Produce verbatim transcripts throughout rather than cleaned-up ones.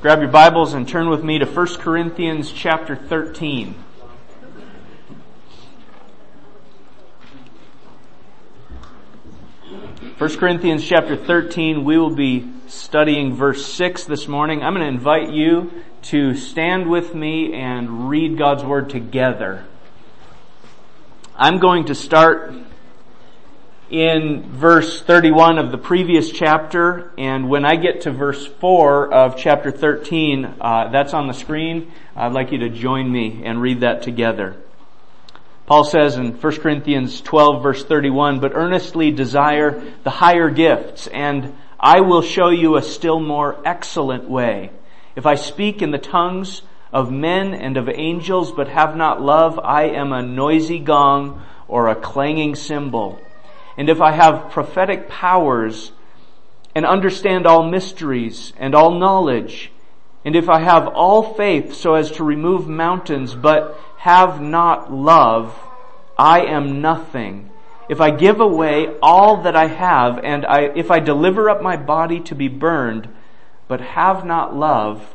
Grab your Bibles and turn with me to First Corinthians chapter thirteen. First Corinthians chapter thirteen, we will be studying verse six this morning. I'm going to invite you to stand with me and read God's Word together. I'm going to start in verse thirty-one of the previous chapter, and when I get to verse four of chapter thirteen, uh, that's on the screen. I'd like you to join me and read that together. Paul says in First Corinthians twelve verse thirty-one, "But earnestly desire the higher gifts, and I will show you a still more excellent way. If I speak in the tongues of men and of angels, but have not love, I am a noisy gong or a clanging cymbal. And if I have prophetic powers and understand all mysteries and all knowledge, and if I have all faith so as to remove mountains, but have not love, I am nothing. If I give away all that I have, and I, if I deliver up my body to be burned, but have not love,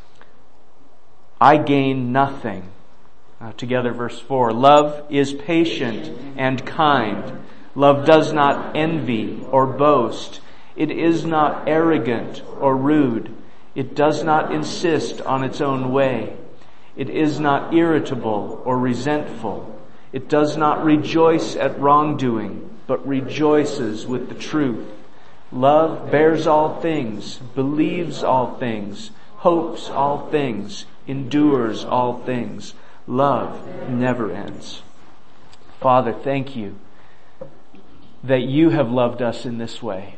I gain nothing." Now together verse four. "Love is patient and kind. Love does not envy or boast. It is not arrogant or rude. It does not insist on its own way. It is not irritable or resentful. It does not rejoice at wrongdoing, but rejoices with the truth. Love bears all things, believes all things, hopes all things, endures all things. Love never ends." Father, thank you that you have loved us in this way.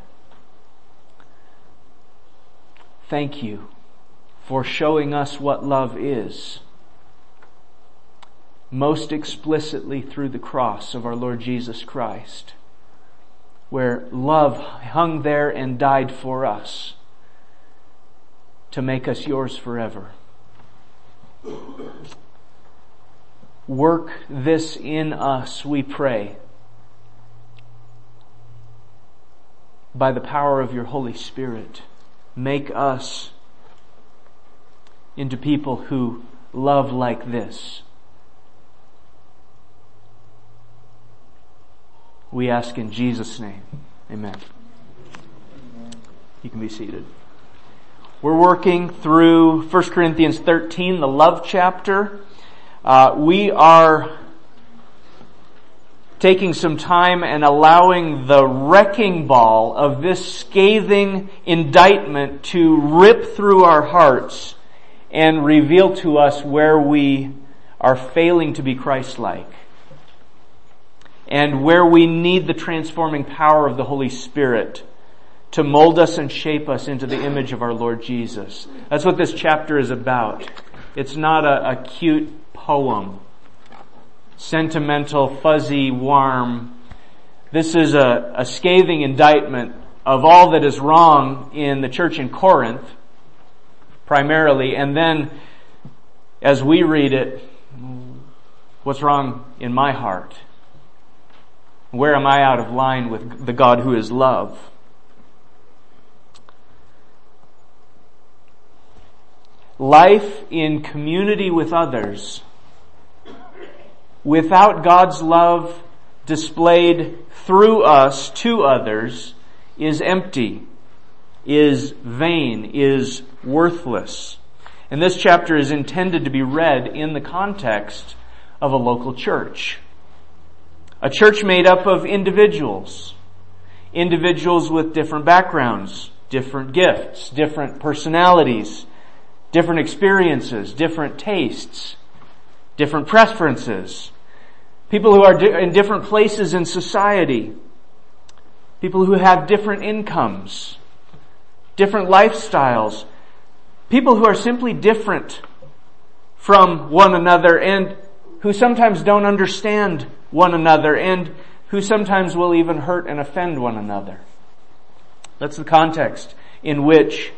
Thank you for showing us what love is, most explicitly through the cross of our Lord Jesus Christ, where love hung there and died for us to make us yours forever. Work this in us, we pray, by the power of your Holy Spirit. Make us into people who love like this. We ask in Jesus' name. Amen. You can be seated. We're working through First Corinthians thirteen, the love chapter. Uh, we are taking some time and allowing the wrecking ball of this scathing indictment to rip through our hearts and reveal to us where we are failing to be Christ-like and where we need the transforming power of the Holy Spirit to mold us and shape us into the image of our Lord Jesus. That's what this chapter is about. It's not a, a cute poem, sentimental, fuzzy, warm. This is a, a scathing indictment of all that is wrong in the church in Corinth, primarily, and then, as we read it, what's wrong in my heart? Where am I out of line with the God who is love? Life in community with others, without God's love displayed through us to others, is empty, is vain, is worthless. And this chapter is intended to be read in the context of a local church. A church made up of individuals. Individuals with different backgrounds, different gifts, different personalities, different experiences, different tastes, different preferences. People who are di- in different places in society. People who have different incomes, different lifestyles. People who are simply different from one another and who sometimes don't understand one another and who sometimes will even hurt and offend one another. That's the context in which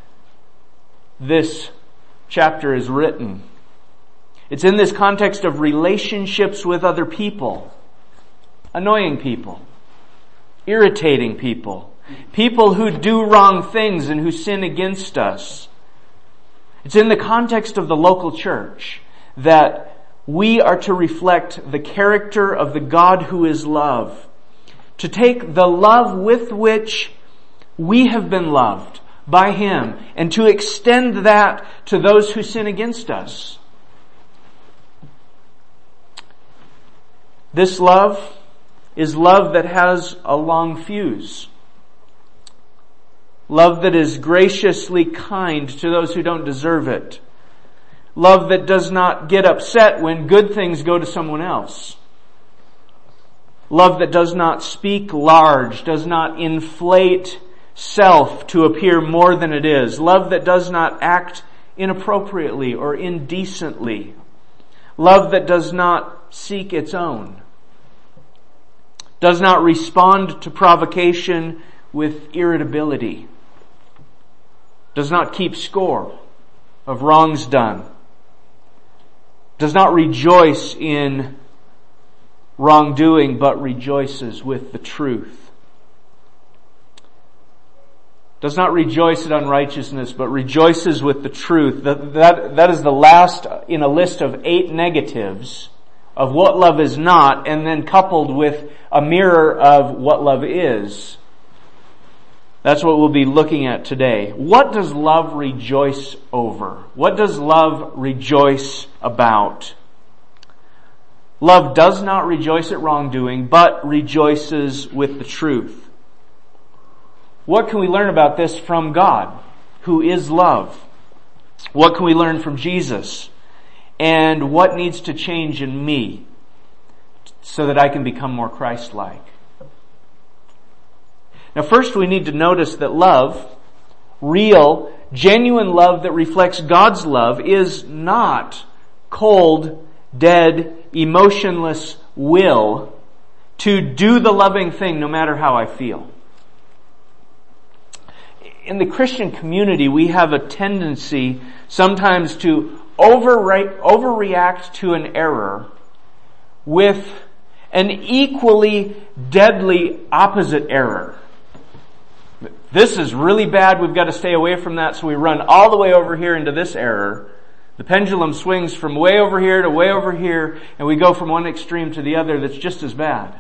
this chapter is written. It's in this context of relationships with other people, annoying people, irritating people, people who do wrong things and who sin against us. It's in the context of the local church that we are to reflect the character of the God who is love. To take the love with which we have been loved by Him and to extend that to those who sin against us. This love is love that has a long fuse. Love that is graciously kind to those who don't deserve it. Love that does not get upset when good things go to someone else. Love that does not speak large, does not inflate self to appear more than it is. Love that does not act inappropriately or indecently. Love that does not seek its own. Does not respond to provocation with irritability. Does not keep score of wrongs done. Does not rejoice in wrongdoing, but rejoices with the truth. Does not rejoice at unrighteousness, but rejoices with the truth. That, that, that is the last in a list of eight negatives of what love is not, and then coupled with a mirror of what love is. That's what we'll be looking at today. What does love rejoice over? What does love rejoice about? Love does not rejoice at wrongdoing, but rejoices with the truth. What can we learn about this from God, who is love? What can we learn from Jesus? And what needs to change in me so that I can become more Christ-like? Now, first we need to notice that love, real, genuine love that reflects God's love, is not cold, dead, emotionless will to do the loving thing no matter how I feel. In the Christian community, we have a tendency sometimes to overre- overreact to an error with an equally deadly opposite error. This is really bad, we've got to stay away from that, so we run all the way over here into this error. The pendulum swings from way over here to way over here, and we go from one extreme to the other that's just as bad.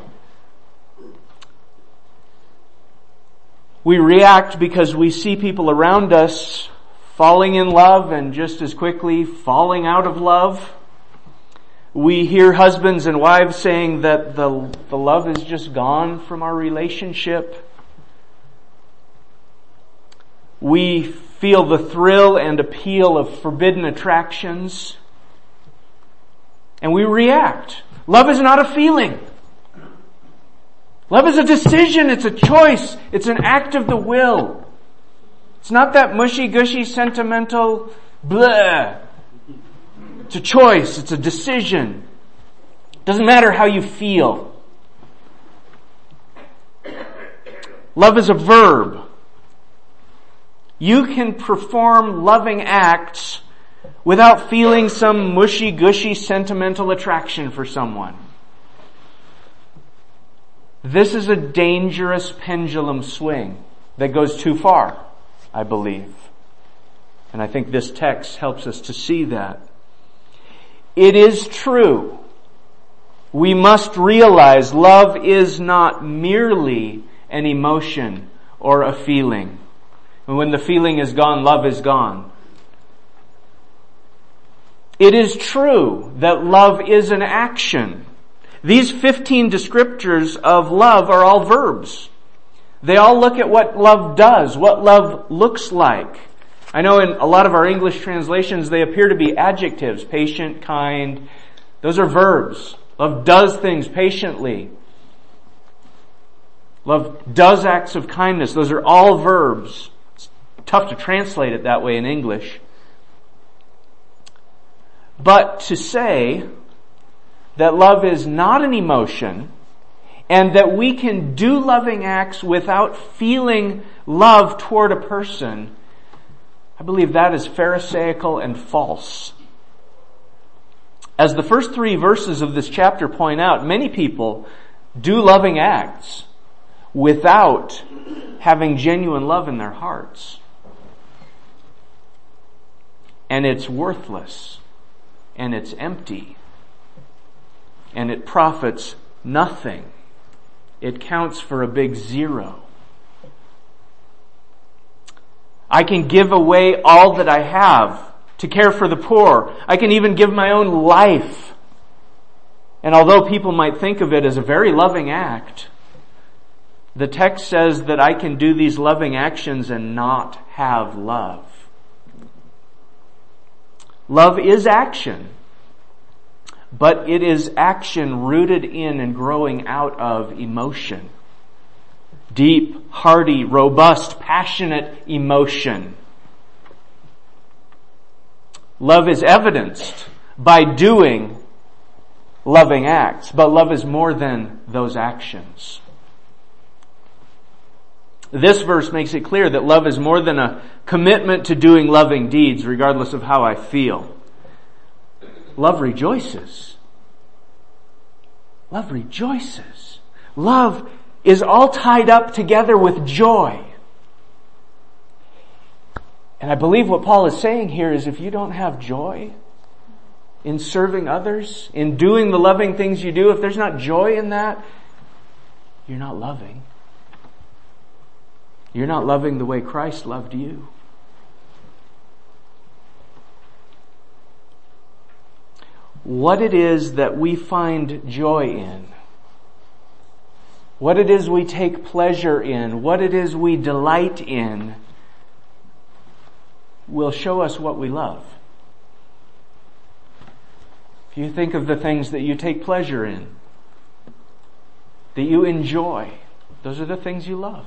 We react because we see people around us falling in love and just as quickly falling out of love. We hear husbands and wives saying that the, the love is just gone from our relationship. We feel the thrill and appeal of forbidden attractions. And we react. Love is not a feeling. Love is a decision. It's a choice. It's an act of the will. It's not that mushy-gushy, sentimental, blah. It's a choice. It's a decision. It doesn't matter how you feel. Love is a verb. You can perform loving acts without feeling some mushy-gushy sentimental attraction for someone. This is a dangerous pendulum swing that goes too far, I believe. And I think this text helps us to see that. It is true. We must realize love is not merely an emotion or a feeling. When the feeling is gone, love is gone. It is true that love is an action. These fifteen descriptors of love are all verbs. They all look at what love does, what love looks like. I know in a lot of our English translations they appear to be adjectives, patient, kind. Those are verbs. Love does things patiently. Love does acts of kindness. Those are all verbs. Tough to translate it that way in English. But to say that love is not an emotion and that we can do loving acts without feeling love toward a person, I believe that is pharisaical and false. As the first three verses of this chapter point out, many people do loving acts without having genuine love in their hearts. and it's worthless, and it's empty, and it profits nothing. It counts for a big zero. I can give away all that I have to care for the poor. I can even give my own life. And although people might think of it as a very loving act, the text says that I can do these loving actions and not have love. Love is action, but it is action rooted in and growing out of emotion. Deep, hearty, robust, passionate emotion. Love is evidenced by doing loving acts, but love is more than those actions. This verse makes it clear that love is more than a commitment to doing loving deeds, regardless of how I feel. Love rejoices. Love rejoices. Love is all tied up together with joy. And I believe what Paul is saying here is if you don't have joy in serving others, in doing the loving things you do, if there's not joy in that, you're not loving. You're not loving the way Christ loved you. What it is that we find joy in, what it is we take pleasure in, what it is we delight in, will show us what we love. If you think of the things that you take pleasure in, that you enjoy, those are the things you love.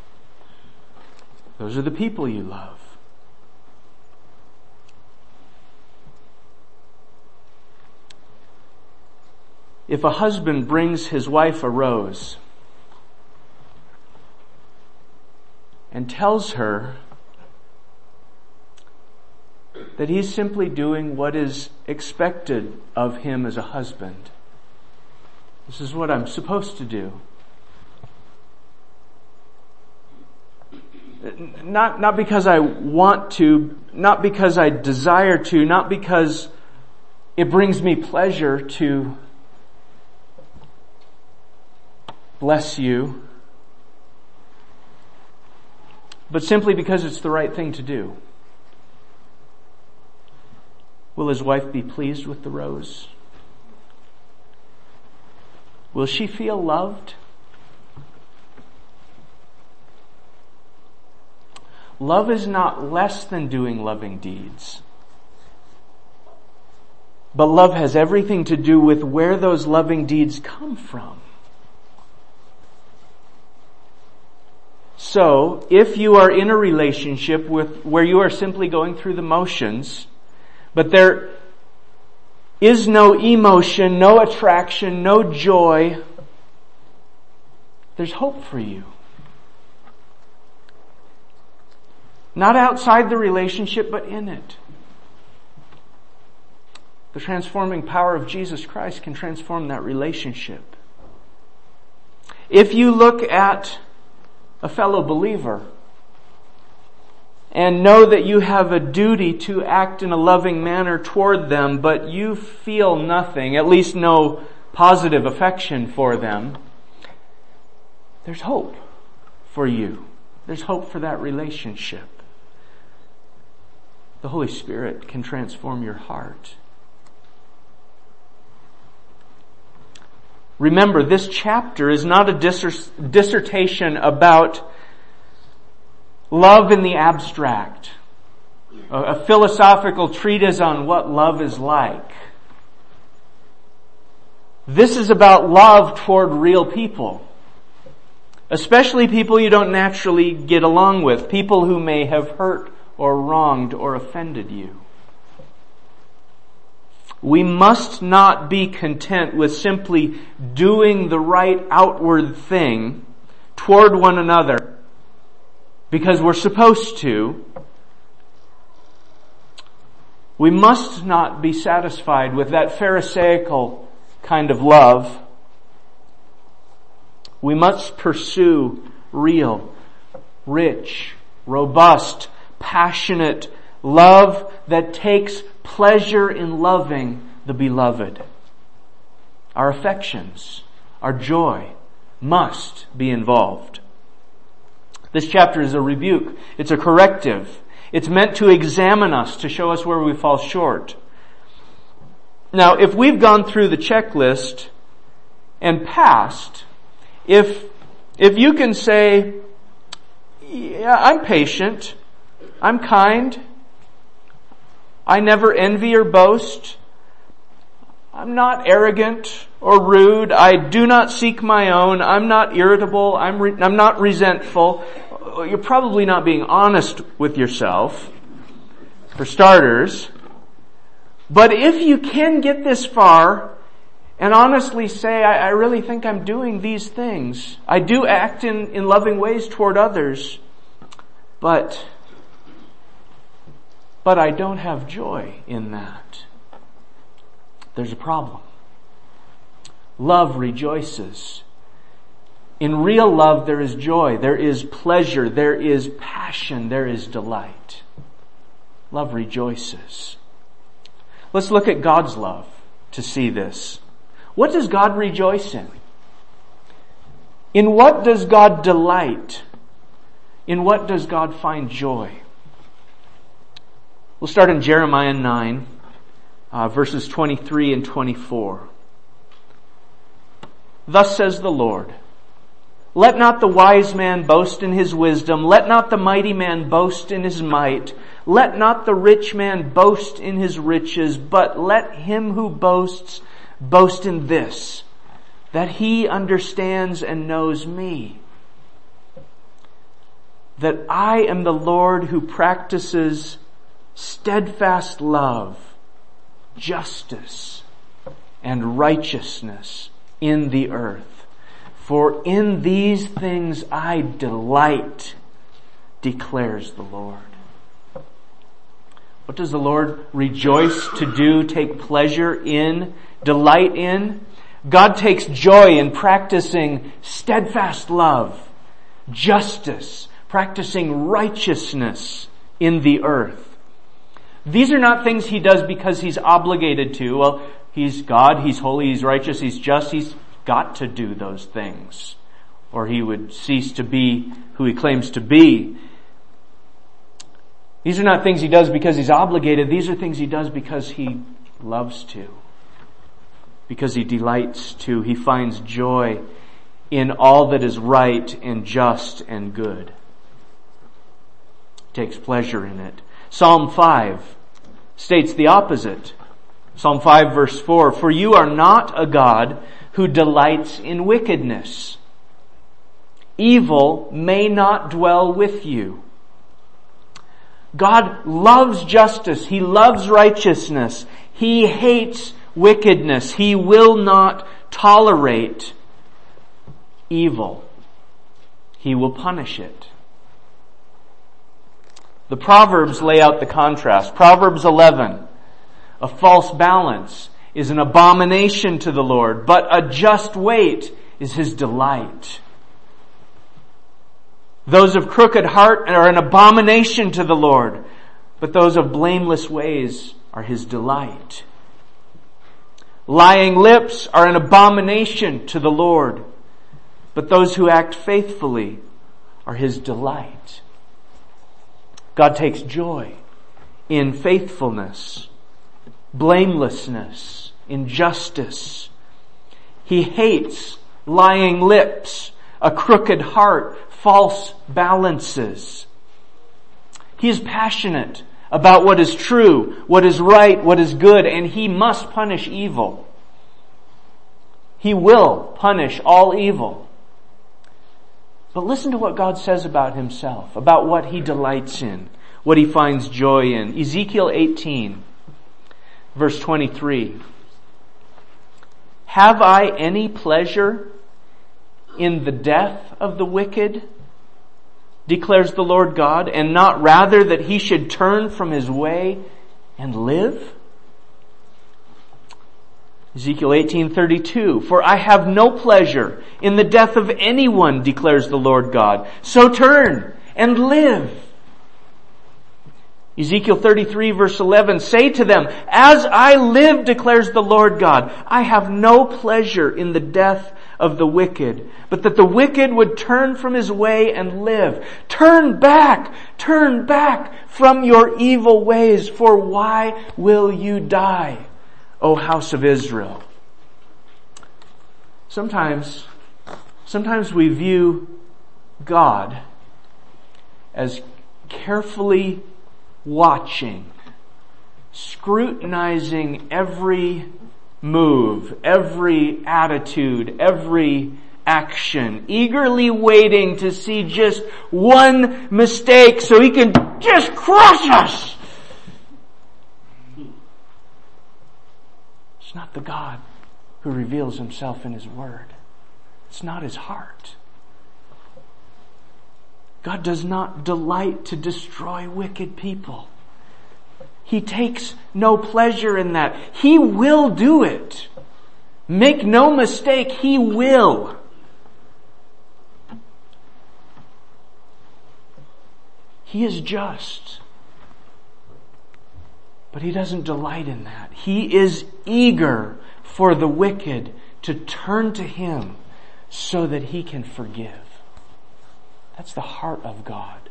Those are the people you love. If a husband brings his wife a rose and tells her that he's simply doing what is expected of him as a husband, this is what I'm supposed to do. Not, not because I want to, not because I desire to, not because it brings me pleasure to bless you, but simply because it's the right thing to do. Will his wife be pleased with the rose? Will she feel loved? Love is not less than doing loving deeds. But love has everything to do with where those loving deeds come from. So, if you are in a relationship with where you are simply going through the motions, but there is no emotion, no attraction, no joy, there's hope for you. Not outside the relationship, but in it. The transforming power of Jesus Christ can transform that relationship. If you look at a fellow believer and know that you have a duty to act in a loving manner toward them, but you feel nothing, at least no positive affection for them, there's hope for you. There's hope for that relationship. The Holy Spirit can transform your heart. Remember, this chapter is not a dissertation about love in the abstract, a philosophical treatise on what love is like. This is about love toward real people, especially people you don't naturally get along with, people who may have hurt or wronged or offended you. We must not be content with simply doing the right outward thing toward one another because we're supposed to. We must not be satisfied with that Pharisaical kind of love. We must pursue real, rich, robust, passionate Love that takes pleasure in loving the beloved. Our affections, our joy must be involved. This chapter is a rebuke. It's a corrective. It's meant to examine us, to show us where we fall short. Now, if we've gone through the checklist and passed, if, if you can say, yeah, I'm patient, I'm kind, I never envy or boast, I'm not arrogant or rude, I do not seek my own, I'm not irritable, I'm, re- I'm not resentful, you're probably not being honest with yourself, for starters. But if you can get this far and honestly say, I, I really think I'm doing these things, I do act in, in loving ways toward others, but, but I don't have joy in that, there's a problem. Love rejoices. In real love, there is joy, there is pleasure, there is passion, there is delight. Love rejoices. Let's look at God's love to see this. What does God rejoice in? In what does God delight? In what does God find joy? We'll start in Jeremiah nine, uh, verses twenty-three and twenty-four. Thus says the Lord, let not the wise man boast in his wisdom. Let not the mighty man boast in his might. Let not the rich man boast in his riches. But let him who boasts boast in this, that he understands and knows me, that I am the Lord who practices steadfast love, justice, and righteousness in the earth. For in these things I delight, declares the Lord. What does the Lord rejoice to do, take pleasure in, delight in? God takes joy in practicing steadfast love, justice, practicing righteousness in the earth. These are not things He does because He's obligated to. Well, He's God, He's holy, He's righteous, He's just, He's got to do those things, or He would cease to be who He claims to be. These are not things He does because He's obligated. These are things He does because He loves to, because He delights to. He finds joy in all that is right and just and good. He takes pleasure in it. Psalm five states the opposite. Psalm five verse four, for you are not a God who delights in wickedness. Evil may not dwell with you. God loves justice. He loves righteousness. He hates wickedness. He will not tolerate evil. He will punish it. The Proverbs lay out the contrast. Proverbs eleven, a false balance is an abomination to the Lord, but a just weight is His delight. Those of crooked heart are an abomination to the Lord, but those of blameless ways are His delight. Lying lips are an abomination to the Lord, but those who act faithfully are His delight. God takes joy in faithfulness, blamelessness, injustice. He hates lying lips, a crooked heart, false balances. He is passionate about what is true, what is right, what is good, and He must punish evil. He will punish all evil. But listen to what God says about Himself, about what He delights in, what He finds joy in. Ezekiel eighteen, verse twenty-three. Have I any pleasure in the death of the wicked, declares the Lord God, and not rather that he should turn from his way and live? Ezekiel eighteen thirty-two, for I have no pleasure in the death of anyone, declares the Lord God. So turn and live. Ezekiel thirty-three verse eleven, say to them, as I live, declares the Lord God, I have no pleasure in the death of the wicked, but that the wicked would turn from his way and live. Turn back, turn back from your evil ways, for why will you die, O house of Israel? Sometimes, sometimes we view God as carefully watching, scrutinizing every move, every attitude, every action, eagerly waiting to see just one mistake so he can just crush us. It's not the God who reveals himself in his word. It's not his heart. God does not delight to destroy wicked people. He takes no pleasure in that. He will do it. Make no mistake, he will. He is just. But he doesn't delight in that. He is eager for the wicked to turn to him so that he can forgive. That's the heart of God.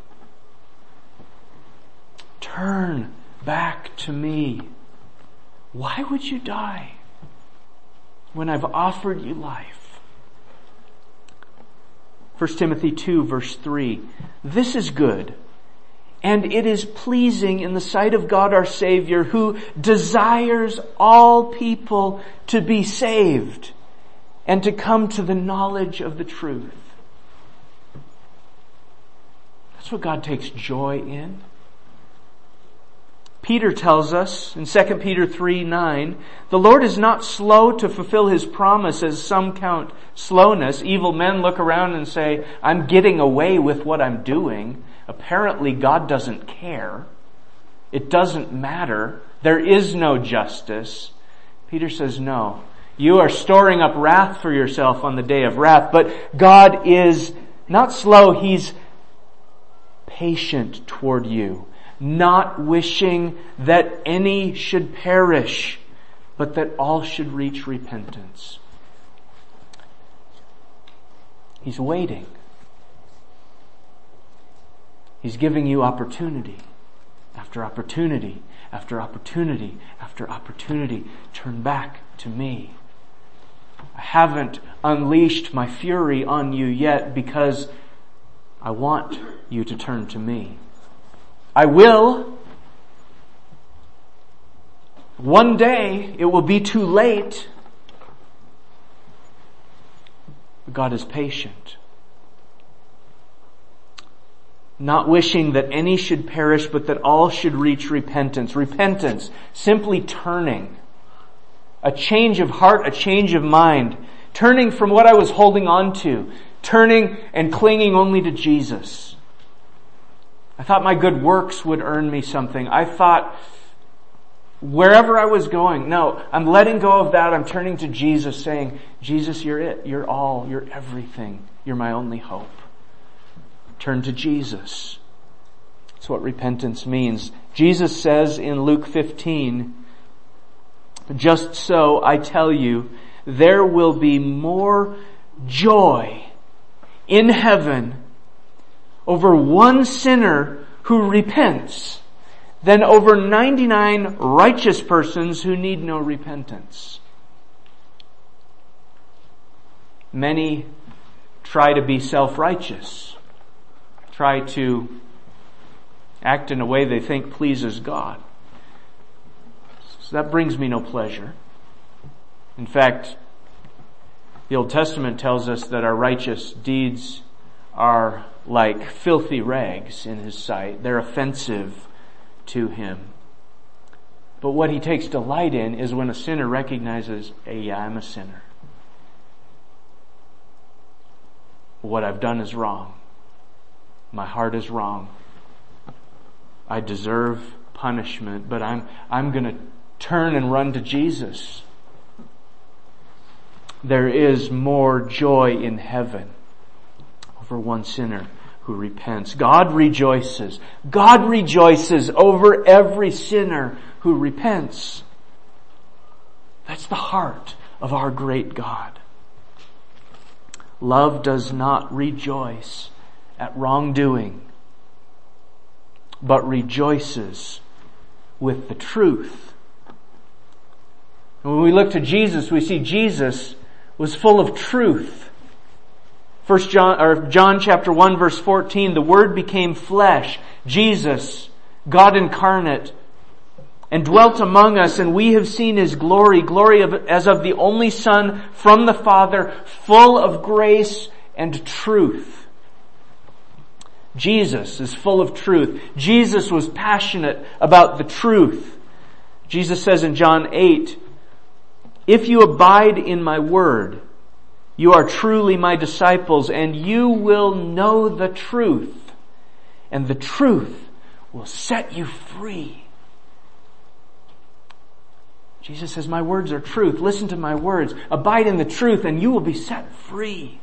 Turn back to me. Why would you die when I've offered you life? First Timothy two verse three. This is good, and it is pleasing in the sight of God our Savior, who desires all people to be saved and to come to the knowledge of the truth. That's what God takes joy in. Peter tells us in Second Peter three nine, the Lord is not slow to fulfill his promise, as some count slowness. Evil men look around and say, I'm getting away with what I'm doing. Apparently God doesn't care. It doesn't matter. There is no justice. Peter says, no. You are storing up wrath for yourself on the day of wrath. But God is not slow. He's patient toward you, not wishing that any should perish, but that all should reach repentance. He's waiting. He's giving you opportunity after opportunity after opportunity after opportunity. Turn back to me. I haven't unleashed my fury on you yet because I want you to turn to me. I will. One day it will be too late. God is patient. Not wishing that any should perish, but that all should reach repentance. Repentance, simply turning. A change of heart, a change of mind. Turning from what I was holding on to. Turning and clinging only to Jesus. I thought my good works would earn me something. I thought wherever I was going, no, I'm letting go of that. I'm turning to Jesus, saying, Jesus, you're it. You're all. You're everything. You're my only hope. Turn to Jesus. That's what repentance means. Jesus says in Luke fifteen, just so I tell you, there will be more joy in heaven over one sinner who repents than over ninety-nine righteous persons who need no repentance. Many try to be self-righteous, try to act in a way they think pleases God. So that brings me no pleasure. In fact, the Old Testament tells us that our righteous deeds are like filthy rags in His sight. They're offensive to Him. But what He takes delight in is when a sinner recognizes, hey, yeah, I'm a sinner. What I've done is wrong. My heart is wrong. I deserve punishment, but I'm, I'm gonna turn and run to Jesus. There is more joy in heaven over one sinner who repents. God rejoices. God rejoices over every sinner who repents. That's the heart of our great God. Love does not rejoice at wrongdoing, but rejoices with the truth. And when we look to Jesus, we see Jesus was full of truth. First John, or John chapter one verse fourteen, the Word became flesh, Jesus, God incarnate, and dwelt among us, and we have seen His glory, glory of, as of the only Son from the Father, full of grace and truth. Jesus is full of truth. Jesus was passionate about the truth. Jesus says in John eight, "If you abide in my word, you are truly my disciples, and you will know the truth, and the truth will set you free." Jesus says, my words are truth. Listen to my words. Abide in the truth, and you will be set free.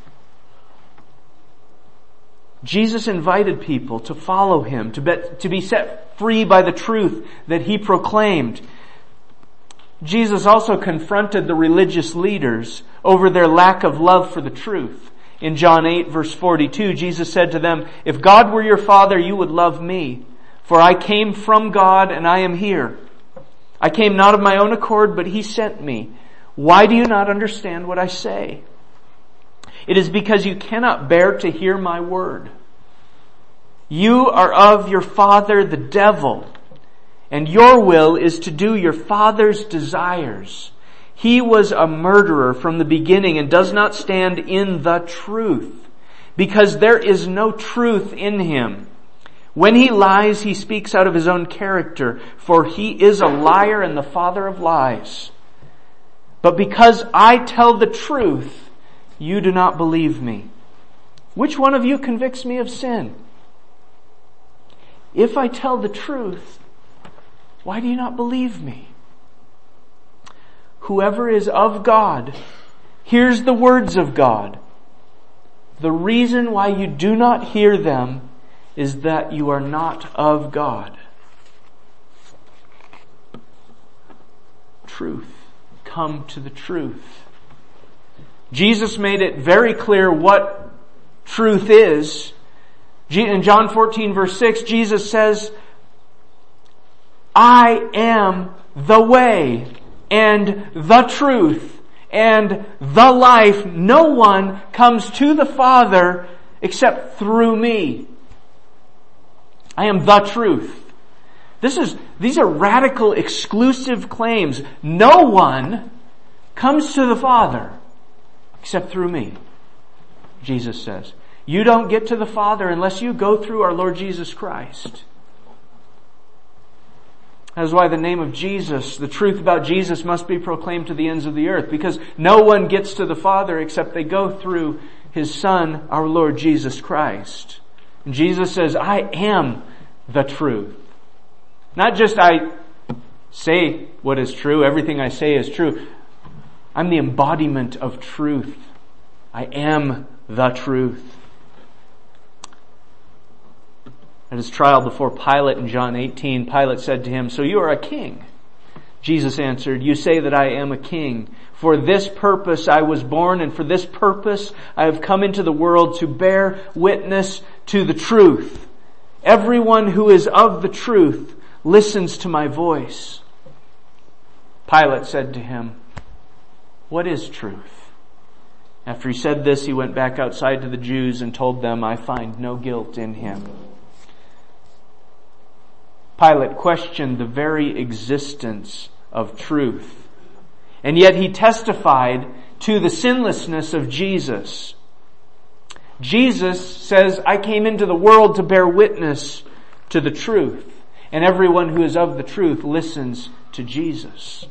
Jesus invited people to follow Him, to be, to be set free by the truth that He proclaimed. Jesus also confronted the religious leaders over their lack of love for the truth. In John eight verse forty-two, Jesus said to them, "If God were your Father, you would love me, for I came from God and I am here. I came not of my own accord, but He sent me. Why do you not understand what I say? It is because you cannot bear to hear my word. You are of your father the devil, and your will is to do your father's desires. He was a murderer from the beginning and does not stand in the truth, because there is no truth in him. When he lies, he speaks out of his own character, for he is a liar and the father of lies. But because I tell the truth, you do not believe me. Which one of you convicts me of sin? If I tell the truth, why do you not believe me? Whoever is of God hears the words of God. The reason why you do not hear them is that you are not of God." Truth. Come to the truth. Jesus made it very clear what truth is. In John fourteen verse six, Jesus says, "I am the way and the truth and the life. No one comes to the Father except through me." I am the truth. This is, these are radical, exclusive claims. No one comes to the Father except through me, Jesus says. You don't get to the Father unless you go through our Lord Jesus Christ. That is why the name of Jesus, the truth about Jesus, must be proclaimed to the ends of the earth, because no one gets to the Father except they go through His Son, our Lord Jesus Christ. And Jesus says, I am the truth. Not just I say what is true, everything I say is true. I'm the embodiment of truth. I am the truth. At His trial before Pilate in John eighteen, Pilate said to Him, "So you are a king?" Jesus answered, "You say that I am a king. For this purpose I was born, and for this purpose I have come into the world, to bear witness to the truth. Everyone who is of the truth listens to my voice." Pilate said to Him, "What is truth?" After he said this, he went back outside to the Jews and told them, "I find no guilt in him." Pilate questioned the very existence of truth. And yet he testified to the sinlessness of Jesus. Jesus says, "I came into the world to bear witness to the truth." And everyone who is of the truth listens to Jesus.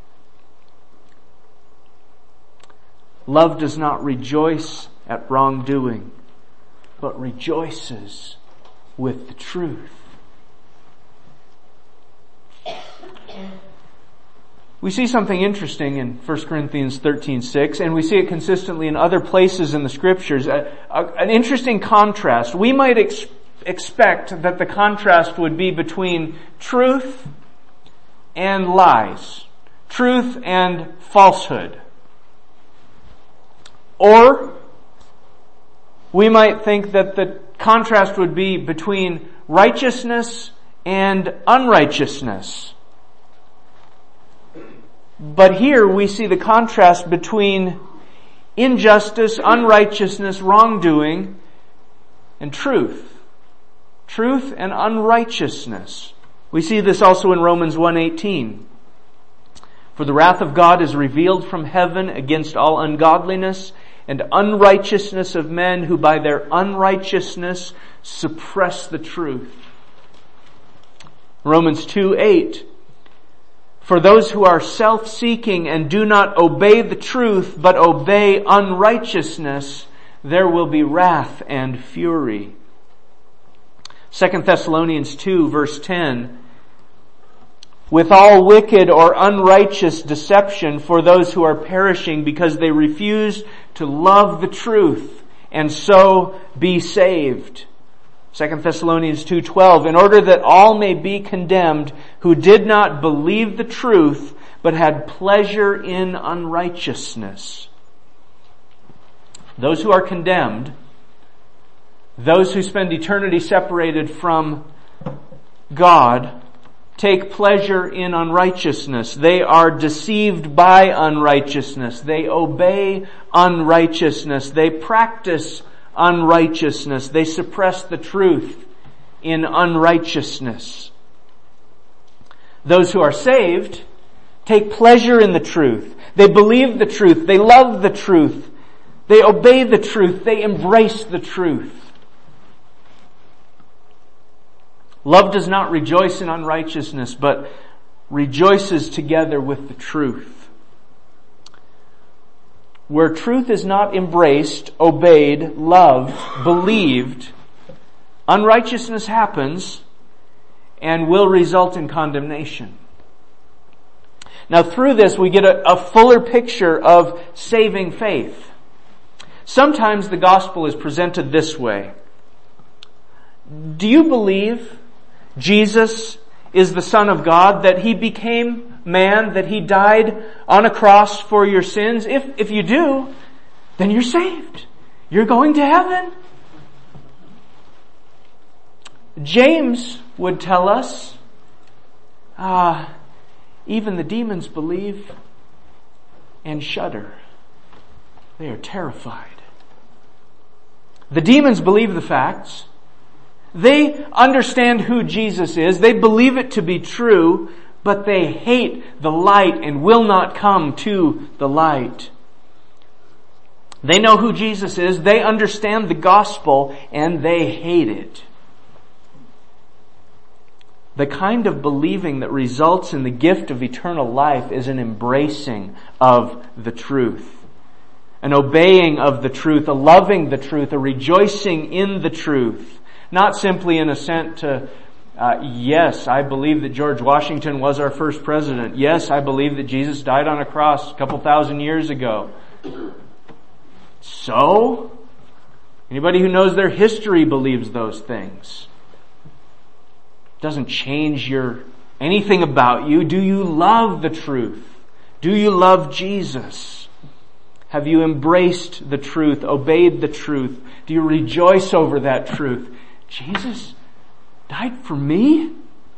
Love does not rejoice at wrongdoing, but rejoices with the truth. We see something interesting in First Corinthians thirteen six, and we see it consistently in other places in the Scriptures. A, a, an interesting contrast. We might ex- expect that the contrast would be between truth and lies, truth and falsehood. Or we might think that the contrast would be between righteousness and unrighteousness. But here we see the contrast between injustice, unrighteousness, wrongdoing, and truth. Truth and unrighteousness. We see this also in Romans one eighteen. For the wrath of God is revealed from heaven against all ungodliness and unrighteousness of men who by their unrighteousness suppress the truth. Romans two eight. For those who are self-seeking and do not obey the truth, but obey unrighteousness, there will be wrath and fury. Second Thessalonians two verse ten. With all wicked or unrighteous deception for those who are perishing because they refuse to love the truth and so be saved. Second Thessalonians two twelve, in order that all may be condemned who did not believe the truth, but had pleasure in unrighteousness. Those who are condemned, those who spend eternity separated from God, take pleasure in unrighteousness. They are deceived by unrighteousness. They obey unrighteousness. They practice unrighteousness. They suppress the truth in unrighteousness. Those who are saved take pleasure in the truth. They believe the truth. They love the truth. They obey the truth. They embrace the truth. Love does not rejoice in unrighteousness, but rejoices together with the truth. Where truth is not embraced, obeyed, loved, believed, unrighteousness happens and will result in condemnation. Now through this we get a, a fuller picture of saving faith. Sometimes the gospel is presented this way. Do you believe Jesus is the Son of God, that He became man, that He died on a cross for your sins? If, if you do, then you're saved. You're going to heaven. James would tell us, ah, even the demons believe and shudder. They are terrified. The demons believe the facts. They understand who Jesus is. They believe it to be true, but they hate the light and will not come to the light. They know who Jesus is. They understand the gospel and they hate it. The kind of believing that results in the gift of eternal life is an embracing of the truth, an obeying of the truth, a loving the truth, a rejoicing in the truth. Not simply an assent to, uh, yes, I believe that George Washington was our first president. Yes, I believe that Jesus died on a cross a couple thousand years ago. So, anybody who knows their history believes those things. It doesn't change your anything about you. Do you love the truth? Do you love Jesus? Have you embraced the truth, obeyed the truth? Do you rejoice over that truth? Jesus died for me?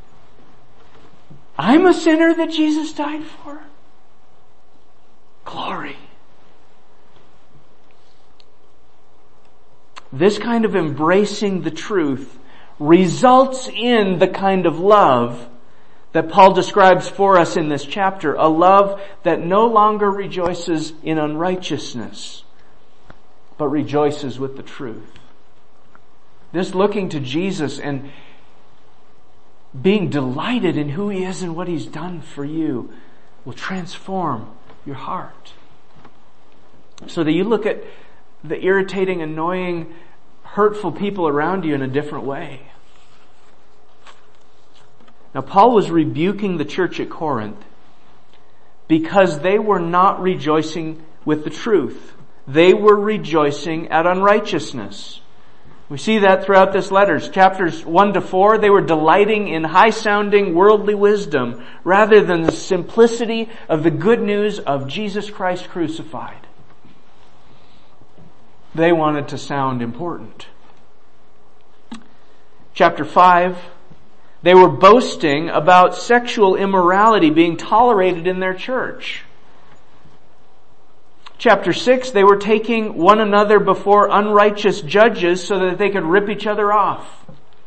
I'm a sinner that Jesus died for? Glory. This kind of embracing the truth results in the kind of love that Paul describes for us in this chapter, a love that no longer rejoices in unrighteousness, but rejoices with the truth. This looking to Jesus and being delighted in who He is and what He's done for you will transform your heart. So that you look at the irritating, annoying, hurtful people around you in a different way. Now, Paul was rebuking the church at Corinth because they were not rejoicing with the truth. They were rejoicing at unrighteousness. We see that throughout this letter. Chapters one to four, they were delighting in high-sounding worldly wisdom rather than the simplicity of the good news of Jesus Christ crucified. They wanted to sound important. Chapter five, they were boasting about sexual immorality being tolerated in their church. Chapter six, they were taking one another before unrighteous judges so that they could rip each other off.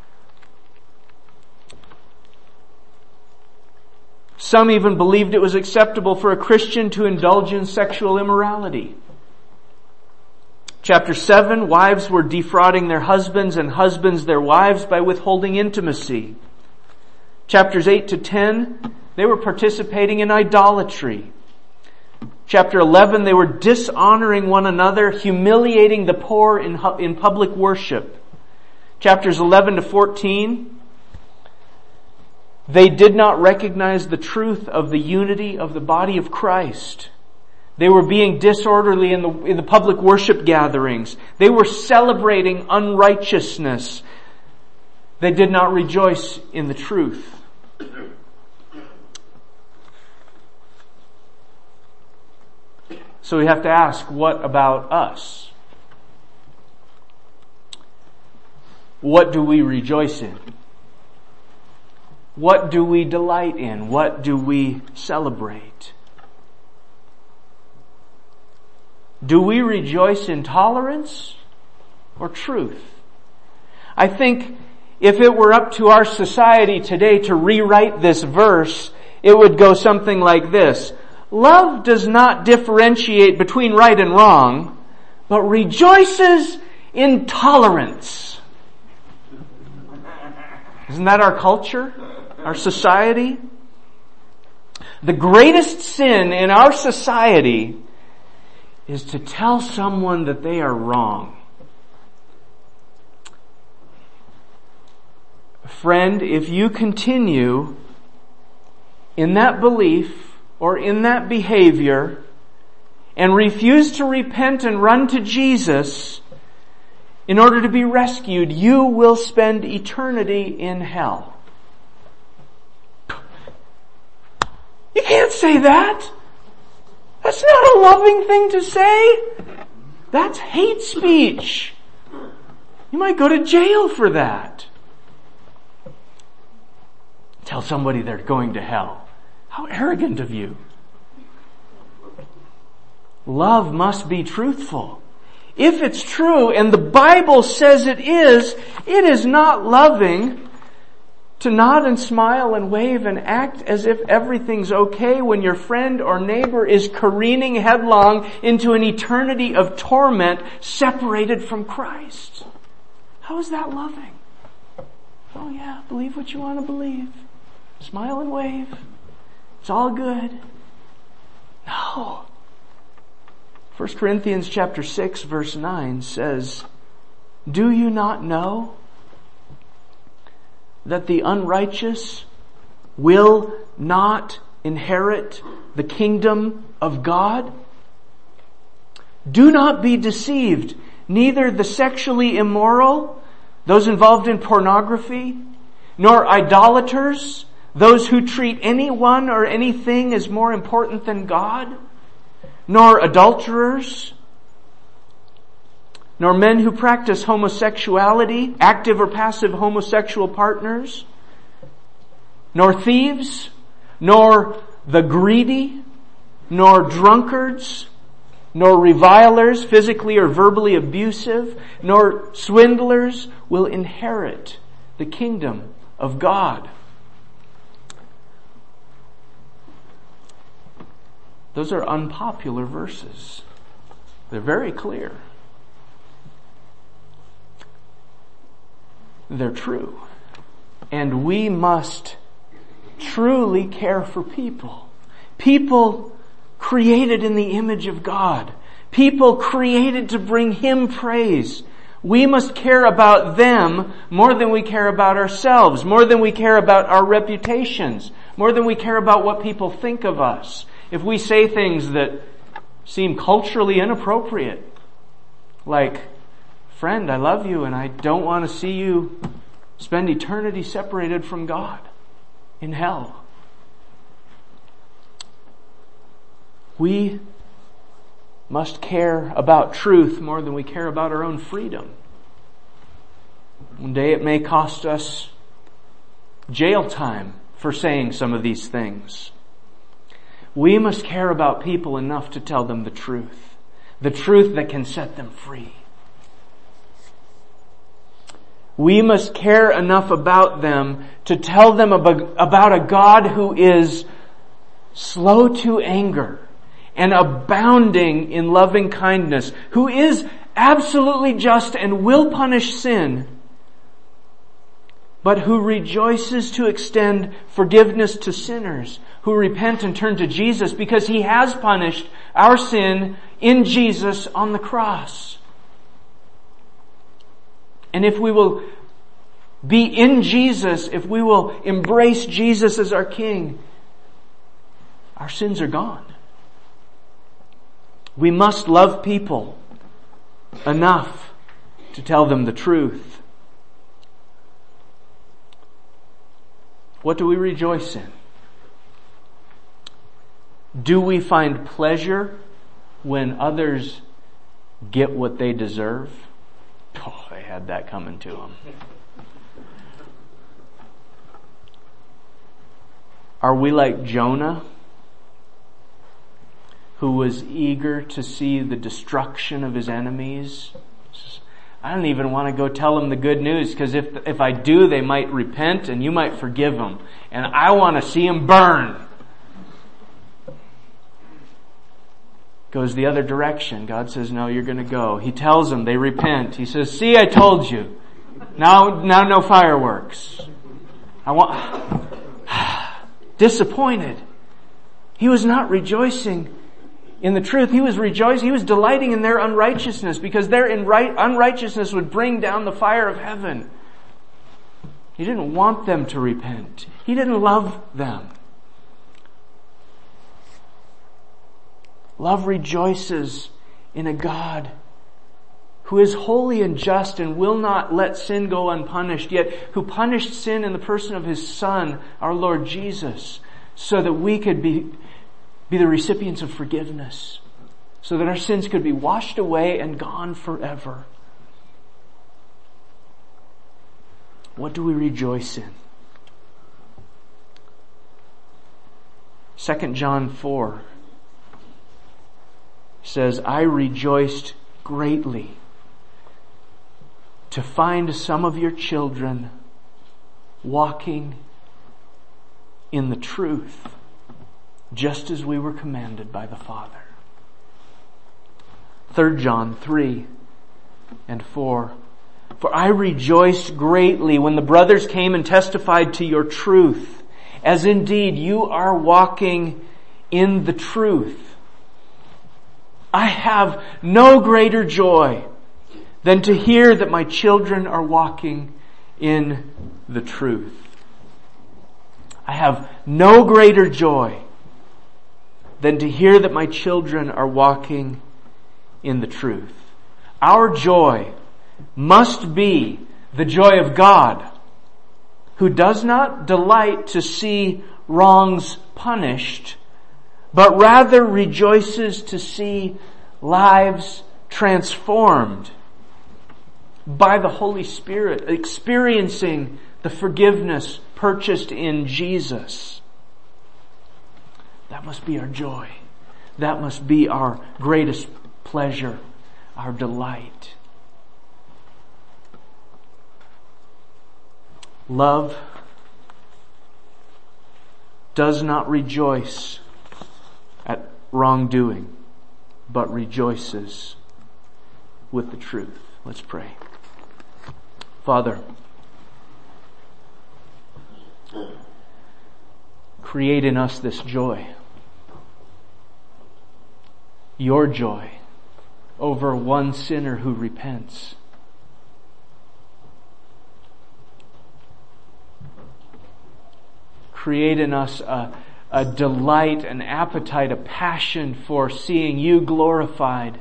Some even believed it was acceptable for a Christian to indulge in sexual immorality. Chapter seven, wives were defrauding their husbands and husbands their wives by withholding intimacy. Chapters eight to ten, they were participating in idolatry. Chapter eleven, they were dishonoring one another, humiliating the poor in, in public worship. Chapters eleven to fourteen, they did not recognize the truth of the unity of the body of Christ. They were being disorderly in the, in the public worship gatherings. They were celebrating unrighteousness. They did not rejoice in the truth. So we have to ask, what about us? What do we rejoice in? What do we delight in? What do we celebrate? Do we rejoice in tolerance or truth? I think if it were up to our society today to rewrite this verse, it would go something like this. Love does not differentiate between right and wrong, but rejoices in tolerance. Isn't that our culture? Our society? The greatest sin in our society is to tell someone that they are wrong. Friend, if you continue in that belief or in that behavior and refuse to repent and run to Jesus in order to be rescued, you will spend eternity in hell. You can't say that. That's not a loving thing to say. That's hate speech. You might go to jail for that. Tell somebody they're going to hell. How arrogant of you. Love must be truthful. If it's true, and the Bible says it is, it is not loving to nod and smile and wave and act as if everything's okay when your friend or neighbor is careening headlong into an eternity of torment separated from Christ. How is that loving? Oh yeah, believe what you want to believe. Smile and wave. It's all good. No. First Corinthians chapter six verse nine says, do you not know that the unrighteous will not inherit the kingdom of God? Do not be deceived. Neither the sexually immoral, those involved in pornography, nor idolaters, those who treat anyone or anything as more important than God, nor adulterers, nor men who practice homosexuality, active or passive homosexual partners, nor thieves, nor the greedy, nor drunkards, nor revilers, physically or verbally abusive, nor swindlers will inherit the kingdom of God. Those are unpopular verses. They're very clear. They're true. And we must truly care for people. People created in the image of God. People created to bring Him praise. We must care about them more than we care about ourselves, more than we care about our reputations, more than we care about what people think of us. If we say things that seem culturally inappropriate, like, friend, I love you and I don't want to see you spend eternity separated from God in hell. We must care about truth more than we care about our own freedom. One day it may cost us jail time for saying some of these things. We must care about people enough to tell them the truth. The truth that can set them free. We must care enough about them to tell them about a God who is slow to anger and abounding in loving kindness, who is absolutely just and will punish sin, but who rejoices to extend forgiveness to sinners who repent and turn to Jesus, because He has punished our sin in Jesus on the cross. And if we will be in Jesus, if we will embrace Jesus as our King, our sins are gone. We must love people enough to tell them the truth. What do we rejoice in? Do we find pleasure when others get what they deserve? Oh, they had that coming to them. Are we like Jonah, who was eager to see the destruction of his enemies? I don't even want to go tell them the good news, because if if I do, they might repent and you might forgive them. And I want to see them burn. Goes the other direction. God says, no, you're going to go. He tells them, they repent. He says, see, I told you. Now, now no fireworks. I want, disappointed. He was not rejoicing in the truth. He was rejoicing. He was delighting in their unrighteousness, because their unrighteousness would bring down the fire of heaven. He didn't want them to repent. He didn't love them. Love rejoices in a God who is holy and just and will not let sin go unpunished, yet who punished sin in the person of His Son, our Lord Jesus, so that we could be, be the recipients of forgiveness, so that our sins could be washed away and gone forever. What do we rejoice in? Second John four says, I rejoiced greatly to find some of your children walking in the truth, just as we were commanded by the Father. Third John three and four. For I rejoiced greatly when the brothers came and testified to your truth, as indeed you are walking in the truth. I have no greater joy than to hear that my children are walking in the truth. I have no greater joy than to hear that my children are walking in the truth. Our joy must be the joy of God, who does not delight to see wrongs punished, but rather rejoices to see lives transformed by the Holy Spirit, experiencing the forgiveness purchased in Jesus. That must be our joy. That must be our greatest pleasure, our delight. Love does not rejoice at wrongdoing, but rejoices with the truth. Let's pray. Father, create in us this joy, your joy over one sinner who repents. Create in us a, a delight, an appetite, a passion for seeing You glorified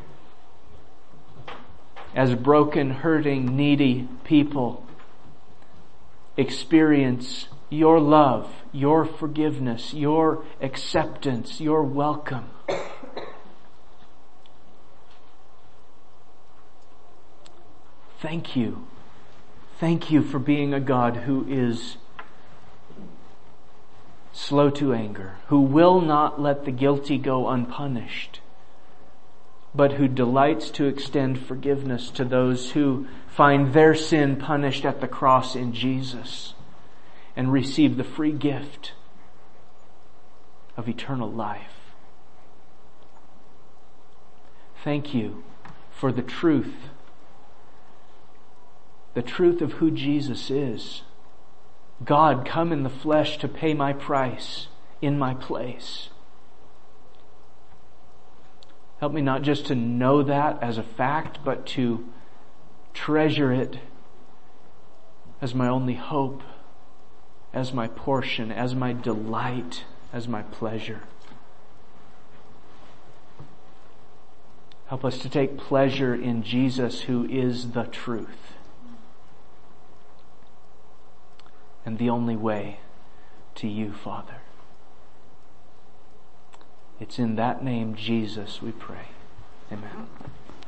as broken, hurting, needy people experience Your love, Your forgiveness, Your acceptance, Your welcome. Thank You. Thank You for being a God who is slow to anger, who will not let the guilty go unpunished, but who delights to extend forgiveness to those who find their sin punished at the cross in Jesus and receive the free gift of eternal life. Thank You for the truth, the truth of who Jesus is. God come in the flesh to pay my price in my place. Help me not just to know that as a fact, but to treasure it as my only hope, as my portion, as my delight, as my pleasure. Help us to take pleasure in Jesus, who is the truth and the only way to You, Father. It's in that name, Jesus, we pray. Amen.